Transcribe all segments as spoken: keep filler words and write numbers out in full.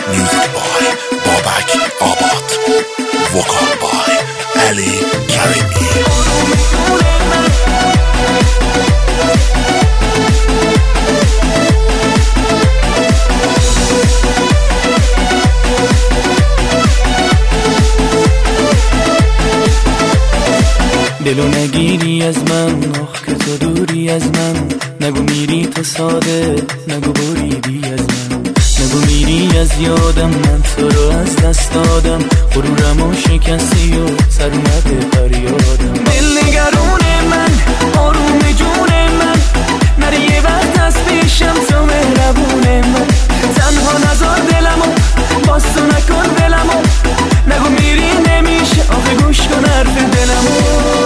Music by Babak Abad. Vocal by Ali Karimi. دلو نگیری از من، آخ که تو دوری از من. نگو میری تو ساده، نگو بریدی از من. نگو میری از یادم، من تو رو از دست دادم. غرورم و شکستی و سر اومده فریادم. دل نگرون من، آروم جون من، نره یه وقت از پیشم تو مهربون من. تنها نذار دلمو، باز تو نکن دلمو. نگو میری نمیشه، آخه گوش کن حرف دلمو.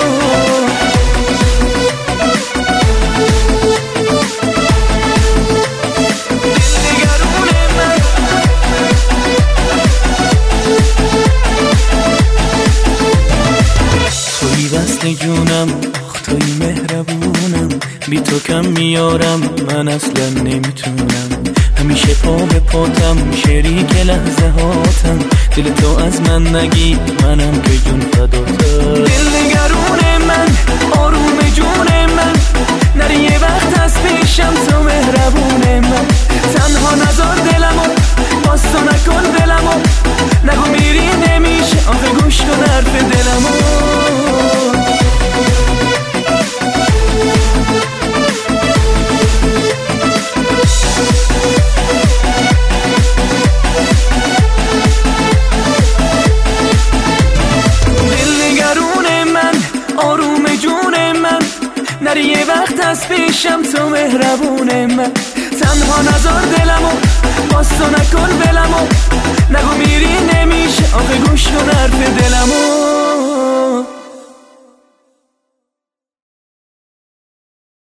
وصل جونم، آخ توی مهربونم. بی تو کم میارم، من اصلا نمیتونم. همیشه پا به پاتم، شریک لحظه هاتم. دل تو از من نگی، منم که جون فداتم. دل نگرون من، آروم جون من، نری یه وقت از پیشم تو مهربون من. تنها نذار دلمو، باز تو نکن دلمو. نگو میری نمیشه، آخه گوش کن حرف دلمو. نری یه وقت از پیشم تو مهربون من. تنها نذار دلمو، باز تو نکن